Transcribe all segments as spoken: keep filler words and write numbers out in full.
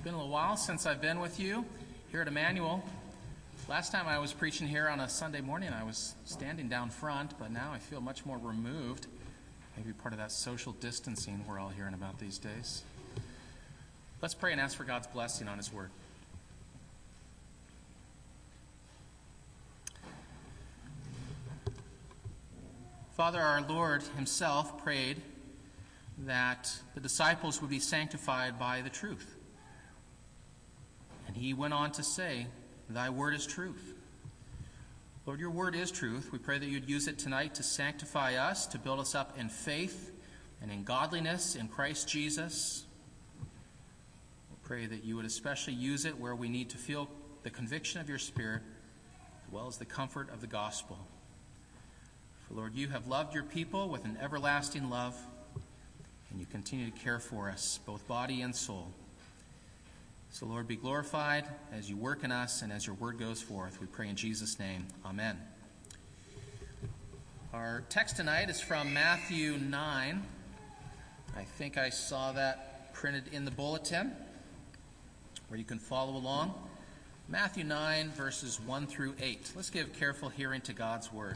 been a little while since I've been with you here at Emmanuel. Last time I was preaching here on a Sunday morning, I was standing down front, but now I feel much more removed. Maybe part of that social distancing we're all hearing about these days. Let's pray and ask for God's blessing on His Word. Father, our Lord Himself prayed that the disciples would be sanctified by the truth. And He went on to say, Thy word is truth. Lord, your word is truth. We pray that you'd use it tonight to sanctify us, to build us up in faith and in godliness in Christ Jesus. We pray that you would especially use it where we need to feel the conviction of your Spirit, as well as the comfort of the gospel. For Lord, you have loved your people with an everlasting love, and you continue to care for us, both body and soul. So, Lord, be glorified as you work in us and as your word goes forth. We pray in Jesus' name. Amen. Our text tonight is from Matthew nine. I think I saw that printed in the bulletin, where you can follow along. Matthew nine, verses one through eight. Let's give careful hearing to God's word.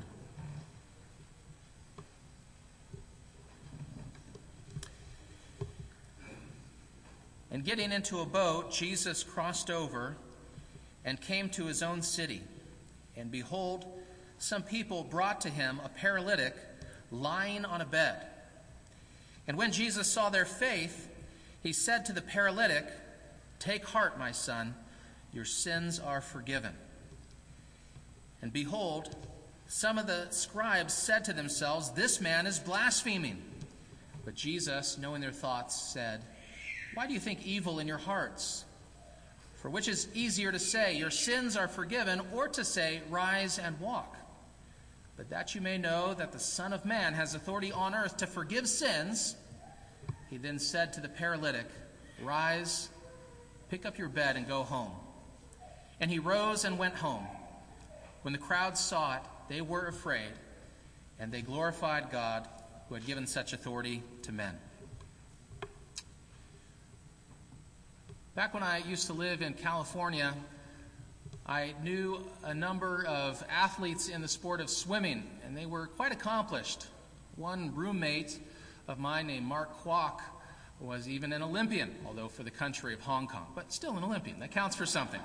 And getting into a boat, Jesus crossed over and came to his own city. And behold, some people brought to him a paralytic lying on a bed. And when Jesus saw their faith, he said to the paralytic, Take heart, my son, your sins are forgiven. And behold, some of the scribes said to themselves, This man is blaspheming. But Jesus, knowing their thoughts, said, Why do you think evil in your hearts? For which is easier to say, Your sins are forgiven, or to say, Rise and walk? But that you may know that the Son of Man has authority on earth to forgive sins, he then said to the paralytic, Rise, pick up your bed and go home. And he rose and went home. When the crowd saw it, they were afraid, and they glorified God who had given such authority to men. Back when I used to live in California, I knew a number of athletes in the sport of swimming, and they were quite accomplished. One roommate of mine named Mark Kwok was even an Olympian, although for the country of Hong Kong, but still an Olympian. That counts for something.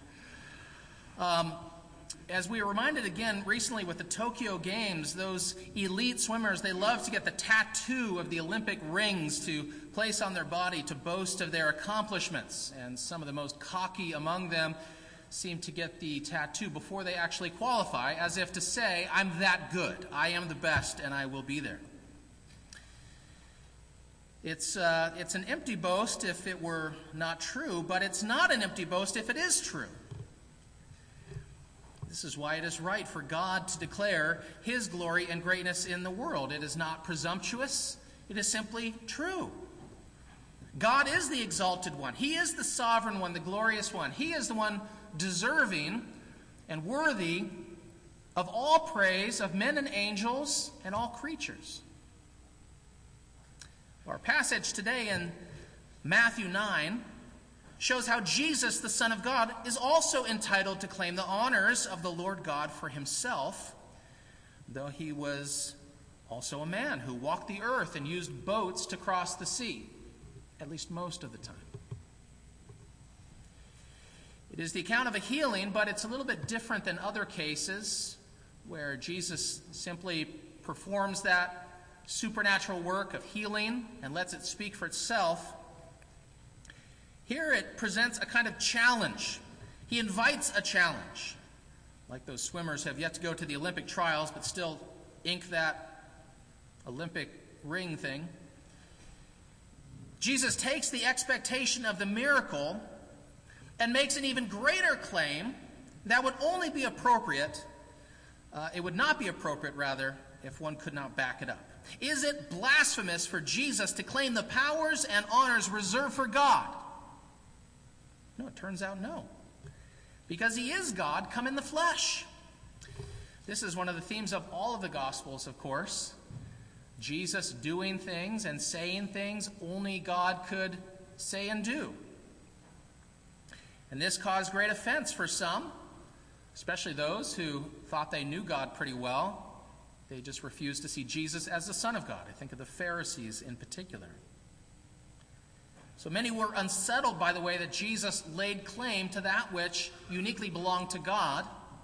Um, as we were reminded again recently with the Tokyo Games, those elite swimmers, they love to get the tattoo of the Olympic rings to place on their body to boast of their accomplishments. And some of the most cocky among them seem to get the tattoo before they actually qualify, as if to say, I'm that good, I am the best, and I will be there. It's, uh, it's an empty boast if it were not true, but it's not an empty boast if it is true. This is why it is right for God to declare His glory and greatness in the world. It is not presumptuous. It is simply true. God is the exalted one. He is the sovereign one, the glorious one. He is the one deserving and worthy of all praise of men and angels and all creatures. Our passage today in Matthew nine shows how Jesus, the Son of God, is also entitled to claim the honors of the Lord God for himself, though he was also a man who walked the earth and used boats to cross the sea, at least most of the time. It is the account of a healing, but it's a little bit different than other cases where Jesus simply performs that supernatural work of healing and lets it speak for itself. Here it presents a kind of challenge. He invites a challenge. Like those swimmers who have yet to go to the Olympic trials, but still ink that Olympic ring thing. Jesus takes the expectation of the miracle and makes an even greater claim that would only be appropriate, uh, it would not be appropriate, rather, if one could not back it up. Is it blasphemous for Jesus to claim the powers and honors reserved for God? No, it turns out no. Because he is God come in the flesh. This is one of the themes of all of the Gospels, of course. Jesus doing things and saying things only God could say and do. And this caused great offense for some, especially those who thought they knew God pretty well. They just refused to see Jesus as the Son of God. I think of the Pharisees in particular. So many were unsettled by the way that Jesus laid claim to that which uniquely belonged to God.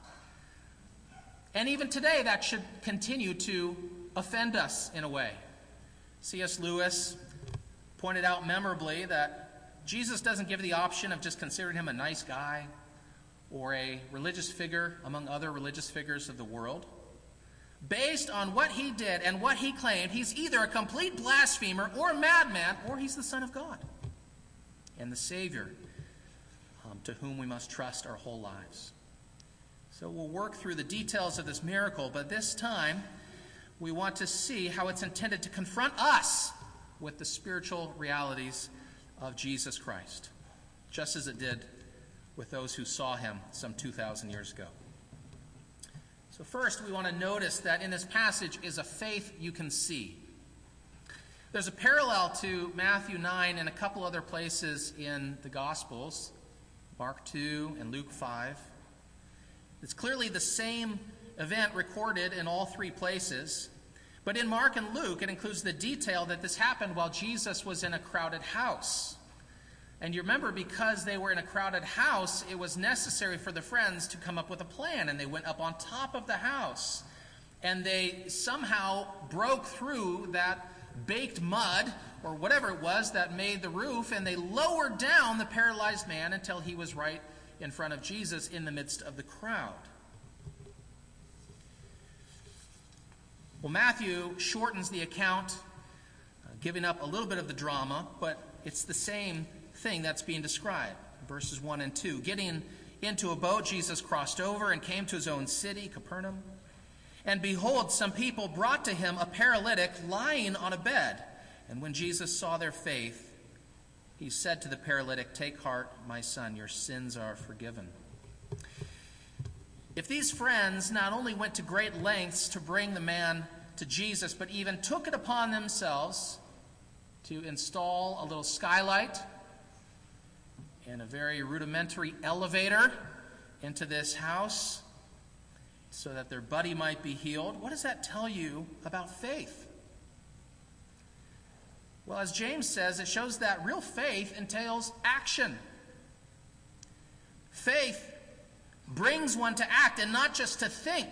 And even today, that should continue to offend us in a way. C S Lewis pointed out memorably that Jesus doesn't give the option of just considering him a nice guy or a religious figure among other religious figures of the world. Based on what he did and what he claimed, he's either a complete blasphemer or a madman, or he's the Son of God and the Savior um, to whom we must trust our whole lives. So we'll work through the details of this miracle, but this time we want to see how it's intended to confront us with the spiritual realities of Jesus Christ, just as it did with those who saw him some two thousand years ago. So first, we want to notice that in this passage is a faith you can see. There's a parallel to Matthew nine and a couple other places in the Gospels, Mark two and Luke five. It's clearly the same event recorded in all three places, but in Mark and Luke, it includes the detail that this happened while Jesus was in a crowded house. And you remember, because they were in a crowded house, it was necessary for the friends to come up with a plan, and they went up on top of the house, and they somehow broke through that baked mud, or whatever it was that made the roof, and they lowered down the paralyzed man until he was right in front of Jesus in the midst of the crowd. Well, Matthew shortens the account, uh, giving up a little bit of the drama, but it's the same thing that's being described. Verses one and two. Getting into a boat, Jesus crossed over and came to his own city, Capernaum. And behold, some people brought to him a paralytic lying on a bed. And when Jesus saw their faith, he said to the paralytic, "Take heart, my son, your sins are forgiven." If these friends not only went to great lengths to bring the man to Jesus, but even took it upon themselves to install a little skylight and a very rudimentary elevator into this house so that their buddy might be healed, what does that tell you about faith? Well, as James says, it shows that real faith entails action. Faith brings one to act and not just to think.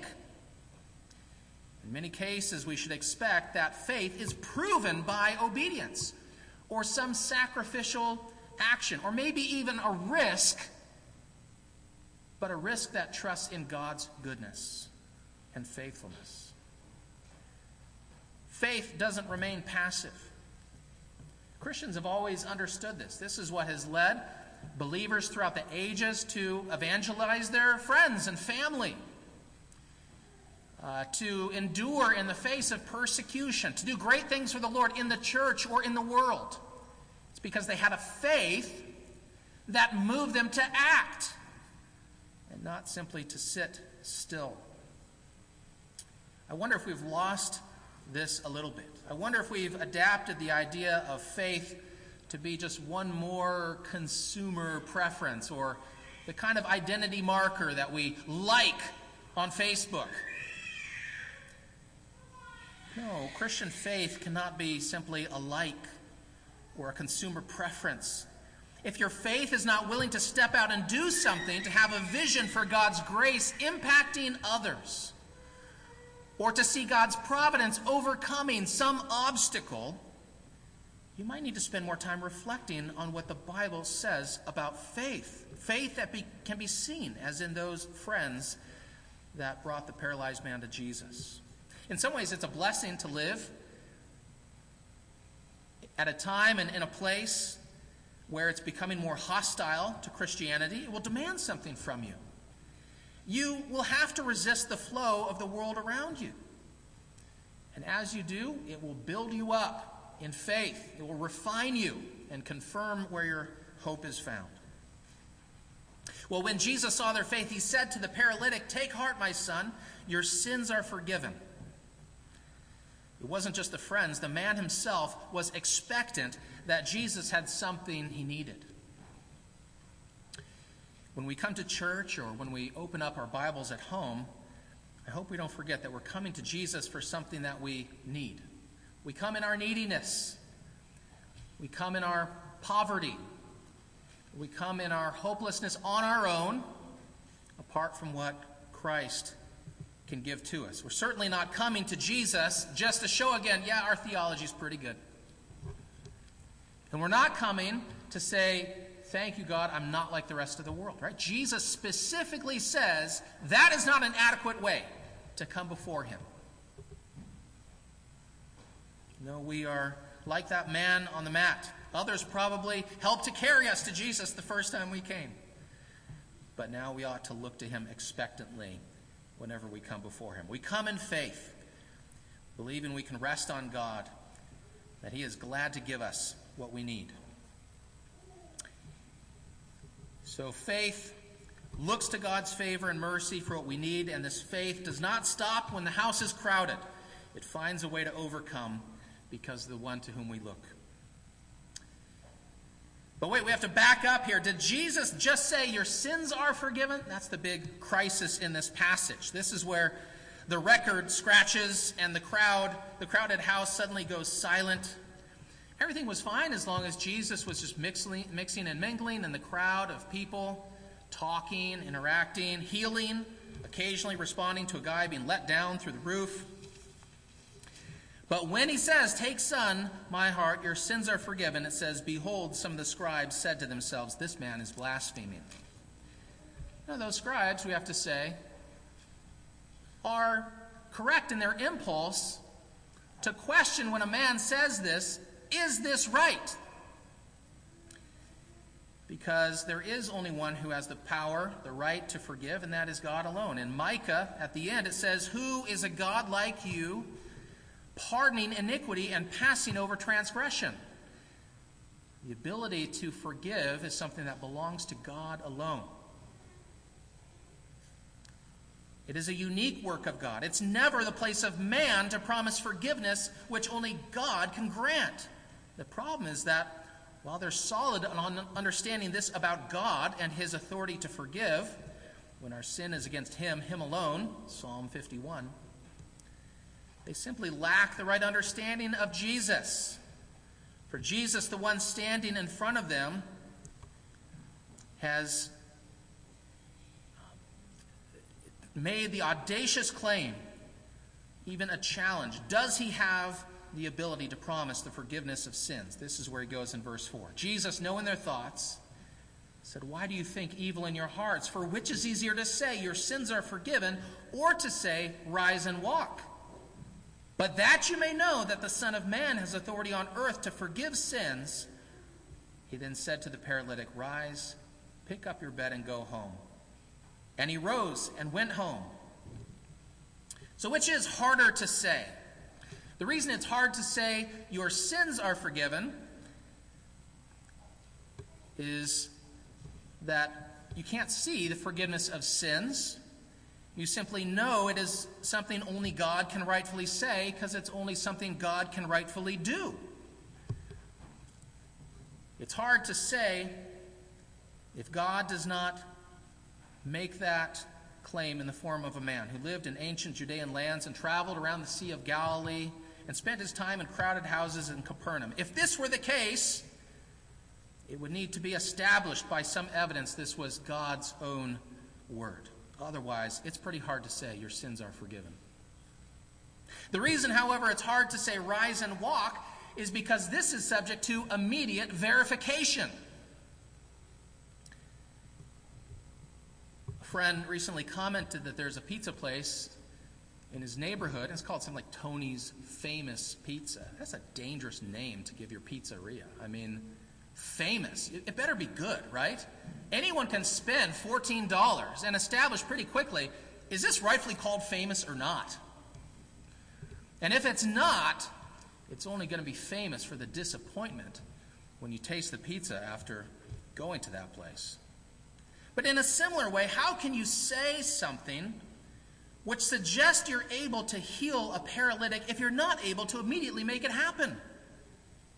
In many cases, we should expect that faith is proven by obedience or some sacrificial action, or maybe even a risk, but a risk that trusts in God's goodness and faithfulness. Faith doesn't remain passive. Christians have always understood this. This is what has led believers throughout the ages to evangelize their friends and family, uh, to endure in the face of persecution, to do great things for the Lord in the church or in the world. It's because they had a faith that moved them to act and not simply to sit still. I wonder if we've lost this a little bit. I wonder if we've adapted the idea of faith to be just one more consumer preference or the kind of identity marker that we like on Facebook. No, Christian faith cannot be simply a like or a consumer preference. If your faith is not willing to step out and do something, to have a vision for God's grace impacting others, or to see God's providence overcoming some obstacle, you might need to spend more time reflecting on what the Bible says about faith. Faith that be, can be seen, as in those friends that brought the paralyzed man to Jesus. In some ways, it's a blessing to live at a time and in a place where it's becoming more hostile to Christianity. It will demand something from you. You will have to resist the flow of the world around you. And as you do, it will build you up in faith. It will refine you and confirm where your hope is found. Well, when Jesus saw their faith, he said to the paralytic, "Take heart, my son, your sins are forgiven." It wasn't just the friends. The man himself was expectant that Jesus had something he needed. When we come to church or when we open up our Bibles at home, I hope we don't forget that we're coming to Jesus for something that we need. We come in our neediness. We come in our poverty. We come in our hopelessness on our own, apart from what Christ can give to us. We're certainly not coming to Jesus just to show again, yeah, our theology is pretty good. And we're not coming to say, thank you, God, I'm not like the rest of the world, right? Jesus specifically says that is not an adequate way to come before him. No, we are like that man on the mat. Others probably helped to carry us to Jesus the first time we came. But now we ought to look to him expectantly whenever we come before him. We come in faith, believing we can rest on God, that he is glad to give us what we need. So faith looks to God's favor and mercy for what we need, and this faith does not stop when the house is crowded. It finds a way to overcome because of the one to whom we look. But wait, we have to back up here. Did Jesus just say your sins are forgiven? That's the big crisis in this passage. This is where the record scratches and the crowd, the crowded house suddenly goes silent. Everything was fine as long as Jesus was just mixing, mixing and mingling in the crowd of people, talking, interacting, healing, occasionally responding to a guy being let down through the roof. But when he says, take, son, my heart, your sins are forgiven, it says, behold, some of the scribes said to themselves, this man is blaspheming. Now, those scribes, we have to say, are correct in their impulse to question when a man says this, is this right? Because there is only one who has the power, the right to forgive, and that is God alone. In Micah, at the end, it says, who is a God like you, pardoning iniquity and passing over transgression? The ability to forgive is something that belongs to God alone. It is a unique work of God. It's never the place of man to promise forgiveness, which only God can grant. The problem is that while they're solid on understanding this about God and his authority to forgive, when our sin is against him, him alone, Psalm fifty-one, they simply lack the right understanding of Jesus. For Jesus, the one standing in front of them, has made the audacious claim, even a challenge. Does he have the ability to promise the forgiveness of sins? This is where he goes in verse four. Jesus, knowing their thoughts, said, why do you think evil in your hearts? For which is easier to say, your sins are forgiven, or to say, rise and walk? But that you may know that the Son of Man has authority on earth to forgive sins. He then said to the paralytic, rise, pick up your bed and go home. And he rose and went home. So which is harder to say? The reason it's hard to say your sins are forgiven is that you can't see the forgiveness of sins. You simply know it is something only God can rightfully say because it's only something God can rightfully do. It's hard to say if God does not make that claim in the form of a man who lived in ancient Judean lands and traveled around the Sea of Galilee and spent his time in crowded houses in Capernaum. If this were the case, it would need to be established by some evidence this was God's own word. Otherwise, it's pretty hard to say your sins are forgiven. The reason, however, it's hard to say rise and walk is because this is subject to immediate verification. A friend recently commented that there's a pizza place in his neighborhood. It's called something like Tony's Famous Pizza. That's a dangerous name to give your pizzeria. I mean, famous. It better be good, right? Anyone can spend fourteen dollars and establish pretty quickly, is this rightfully called famous or not? And if it's not, it's only going to be famous for the disappointment when you taste the pizza after going to that place. But in a similar way, how can you say something which suggests you're able to heal a paralytic if you're not able to immediately make it happen?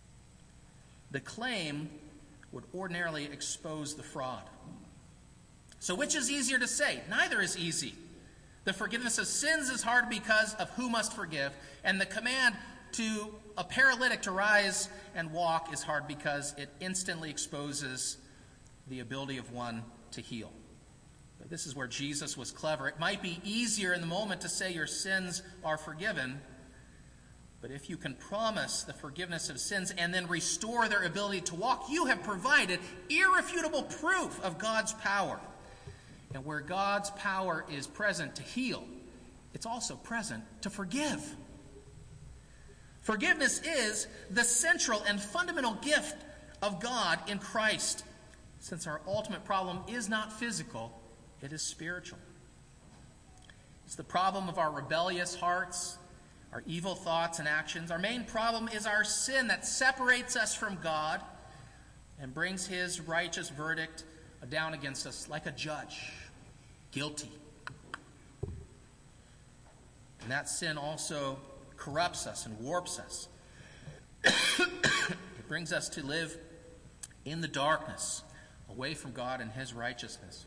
The claim would ordinarily expose the fraud. So which is easier to say? Neither is easy. The forgiveness of sins is hard because of who must forgive, and the command to a paralytic to rise and walk is hard because it instantly exposes the ability of one to heal. But this is where Jesus was clever. It might be easier in the moment to say your sins are forgiven, but if you can promise the forgiveness of sins and then restore their ability to walk, you have provided irrefutable proof of God's power. And where God's power is present to heal, it's also present to forgive. Forgiveness is the central and fundamental gift of God in Christ, since our ultimate problem is not physical, it is spiritual. It's the problem of our rebellious hearts, our evil thoughts and actions. Our main problem is our sin that separates us from God and brings his righteous verdict down against us like a judge, guilty. And that sin also corrupts us and warps us. It brings us to live in the darkness, away from God and his righteousness.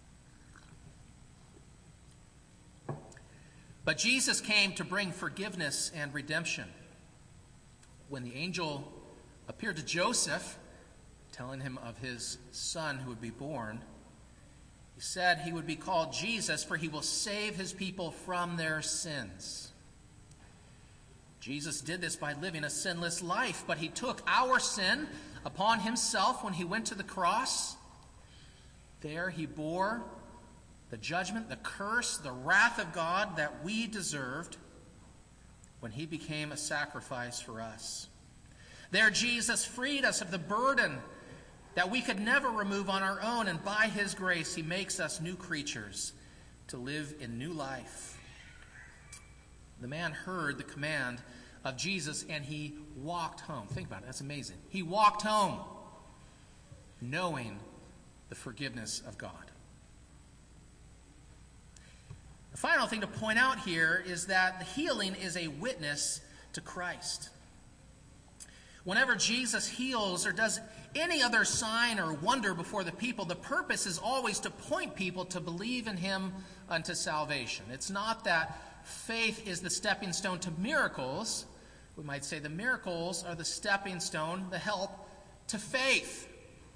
But Jesus came to bring forgiveness and redemption. When the angel appeared to Joseph, telling him of his son who would be born, he said he would be called Jesus, for he will save his people from their sins. Jesus did this by living a sinless life, but he took our sin upon himself when he went to the cross. There he bore the judgment, the curse, the wrath of God that we deserved when he became a sacrifice for us. There Jesus freed us of the burden that we could never remove on our own, and by his grace he makes us new creatures to live in new life. The man heard the command of Jesus and he walked home. Think about it, that's amazing. He walked home knowing the forgiveness of God. The final thing to point out here is that the healing is a witness to Christ. Whenever Jesus heals or does any other sign or wonder before the people, the purpose is always to point people to believe in him unto salvation. It's not that faith is the stepping stone to miracles. We might say the miracles are the stepping stone, the help to faith.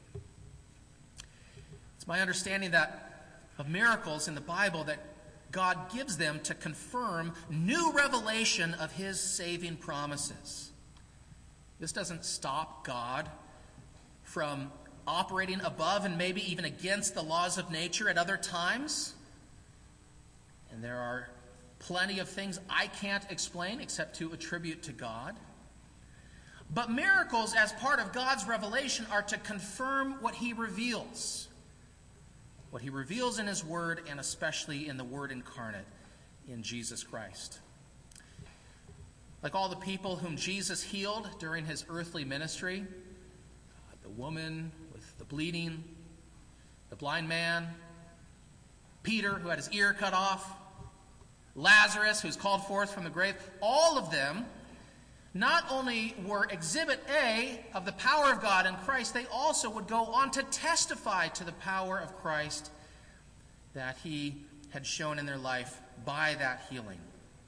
It's my understanding that of miracles in the Bible that God gives them to confirm new revelation of his saving promises. This doesn't stop God from operating above and maybe even against the laws of nature at other times. And there are plenty of things I can't explain except to attribute to God. But miracles, as part of God's revelation, are to confirm what he reveals. What he reveals in his word, and especially in the word incarnate in Jesus Christ. Like all the people whom Jesus healed during his earthly ministry, the woman with the bleeding, the blind man, Peter who had his ear cut off, Lazarus who's called forth from the grave, all of them not only were exhibit A of the power of God in Christ, they also would go on to testify to the power of Christ that he had shown in their life by that healing.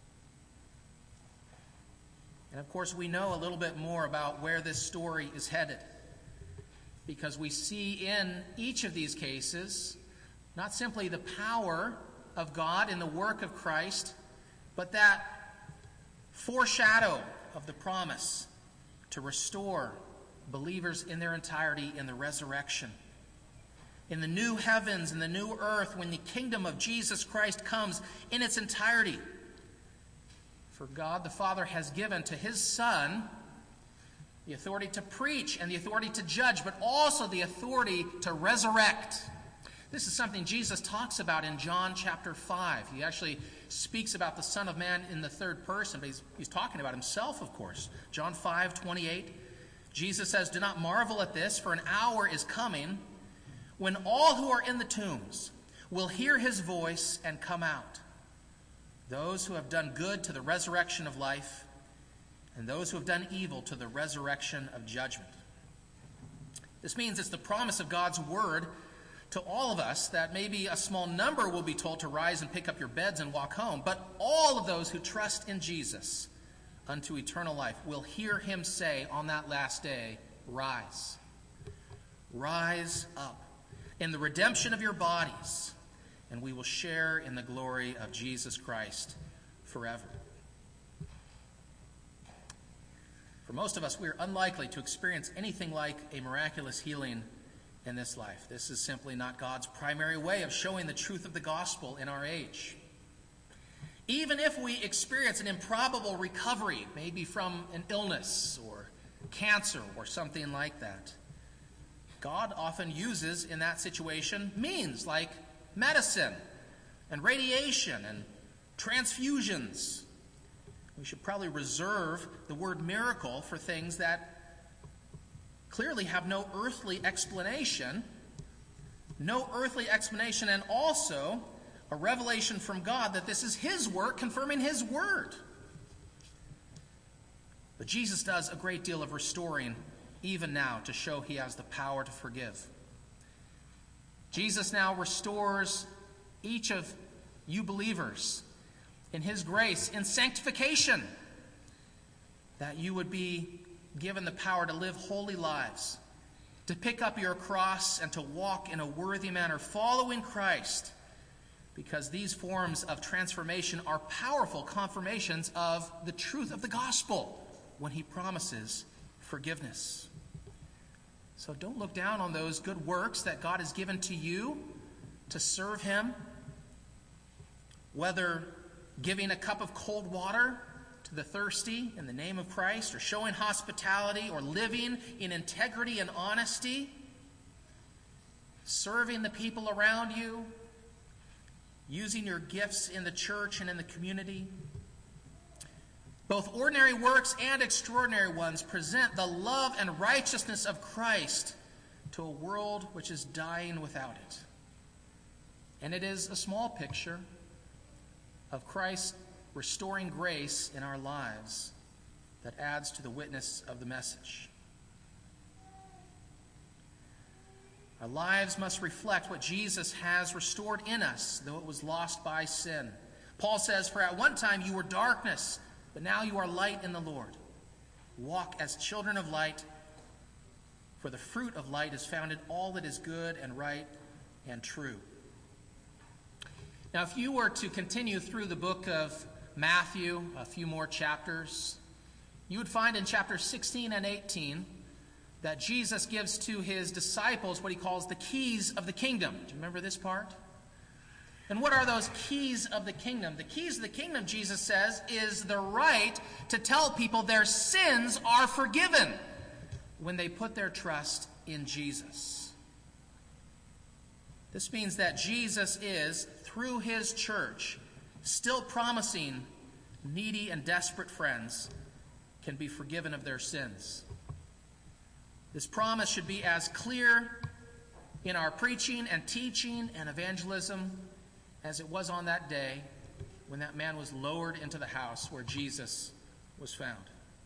And of course, we know a little bit more about where this story is headed, because we see in each of these cases not simply the power of God in the work of Christ, but that foreshadow of the promise to restore believers in their entirety in the resurrection. In the new heavens and the new earth, when the kingdom of Jesus Christ comes in its entirety. For God the Father has given to his Son the authority to preach and the authority to judge, but also the authority to resurrect. This is something Jesus talks about in John chapter five. He actually speaks about the Son of Man in the third person, but he's, he's talking about himself, of course. John five twenty-eight, Jesus says, "Do not marvel at this, for an hour is coming when all who are in the tombs will hear his voice and come out. Those who have done good to the resurrection of life, and those who have done evil to the resurrection of judgment." This means it's the promise of God's word to all of us that maybe a small number will be told to rise and pick up your beds and walk home, but all of those who trust in Jesus unto eternal life will hear him say on that last day, rise. Rise up in the redemption of your bodies, and we will share in the glory of Jesus Christ forever. For most of us, we are unlikely to experience anything like a miraculous healing in this life. This is simply not God's primary way of showing the truth of the gospel in our age. Even if we experience an improbable recovery, maybe from an illness or cancer or something like that, God often uses in that situation means like medicine and radiation and transfusions. We should probably reserve the word miracle for things that clearly have no earthly explanation, no earthly explanation, and also a revelation from God that this is his work confirming his word. But Jesus does a great deal of restoring even now to show he has the power to forgive. Jesus now restores each of you believers in his grace, in sanctification, that you would be given the power to live holy lives, to pick up your cross and to walk in a worthy manner, following Christ, because these forms of transformation are powerful confirmations of the truth of the gospel when he promises forgiveness. So don't look down on those good works that God has given to you to serve him, whether giving a cup of cold water to the thirsty in the name of Christ, or showing hospitality, or living in integrity and honesty, serving the people around you, using your gifts in the church and in the community. Both ordinary works and extraordinary ones present the love and righteousness of Christ to a world which is dying without it. And it is a small picture of Christ restoring grace in our lives that adds to the witness of the message. Our lives must reflect what Jesus has restored in us, though it was lost by sin. Paul says, "For at one time you were darkness, but now you are light in the Lord. Walk as children of light, for the fruit of light is found in all that is good and right and true." Now, if you were to continue through the book of Matthew, a few more chapters, you would find in chapters sixteen and eighteen that Jesus gives to his disciples what he calls the keys of the kingdom. Do you remember this part? And what are those keys of the kingdom? The keys of the kingdom, Jesus says, is the right to tell people their sins are forgiven when they put their trust in Jesus. This means that Jesus is, through his church, still promising needy and desperate friends can be forgiven of their sins. This promise should be as clear in our preaching and teaching and evangelism as it was on that day when that man was lowered into the house where Jesus was found.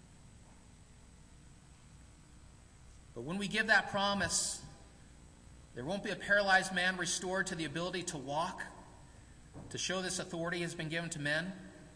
But when we give that promise, there won't be a paralyzed man restored to the ability to walk, to show this authority has been given to men.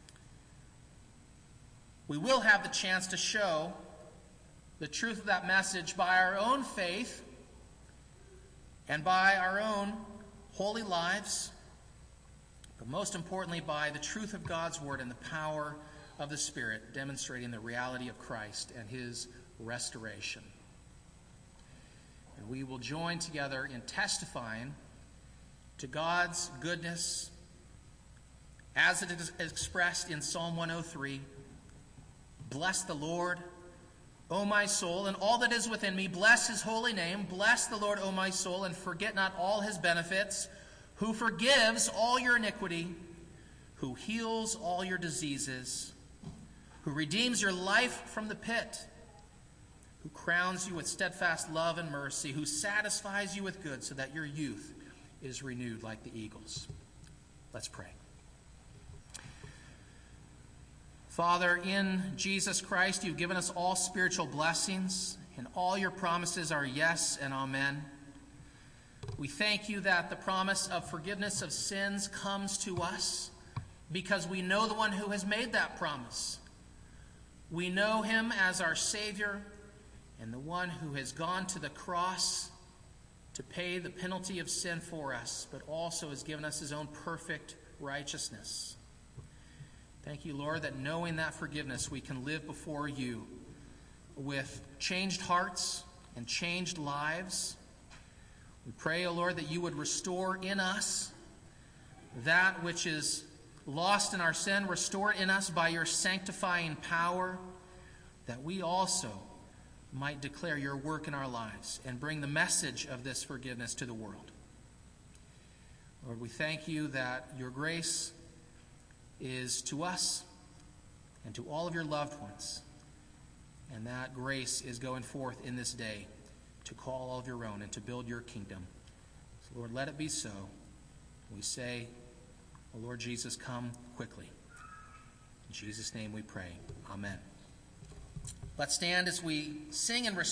We will have the chance to show the truth of that message by our own faith and by our own holy lives, but most importantly by the truth of God's word and the power of the Spirit, demonstrating the reality of Christ and his restoration. And we will join together in testifying to God's goodness as it is expressed in Psalm one oh three. Bless the Lord, O my soul, and all that is within me. Bless his holy name. Bless the Lord, O my soul, and forget not all his benefits, who forgives all your iniquity, who heals all your diseases, who redeems your life from the pit, who crowns you with steadfast love and mercy, who satisfies you with good so that your youth is renewed like the eagles. Let's pray. Father, in Jesus Christ, you've given us all spiritual blessings, and all your promises are yes and amen. We thank you that the promise of forgiveness of sins comes to us because we know the one who has made that promise. We know him as our Savior and the one who has gone to the cross to pay the penalty of sin for us, but also has given us his own perfect righteousness. Thank you, Lord, that knowing that forgiveness, we can live before you with changed hearts and changed lives. We pray, O Lord, that you would restore in us that which is lost in our sin. Restore it in us by your sanctifying power, that we also might declare your work in our lives and bring the message of this forgiveness to the world. Lord, we thank you that your grace is to us and to all of your loved ones, and that grace is going forth in this day to call all of your own and to build your kingdom. So, Lord, let it be so. We say, O Lord Jesus, come quickly. In Jesus' name we pray. Amen. Let's stand as we sing and respond.